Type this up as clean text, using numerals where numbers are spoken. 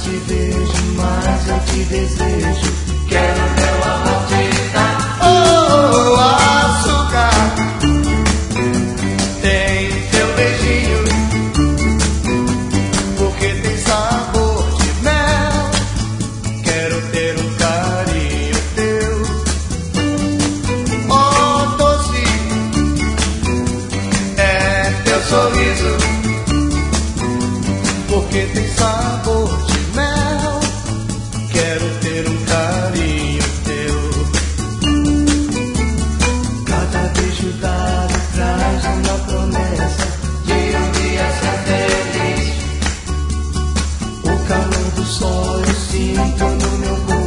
te vejo, mais eu te desejo. Quero meu amor te dar. Oh, açúcar, tem teu beijinho, porque tem sabor de mel. Quero ter um carinho teu. Oh, doce, é teu sorriso, porque tem sabor de mel. Quero ter um carinho teu. Cada beijo dado traz uma promessa de um dia ser feliz. O calor do sol eu sinto no meu corpo.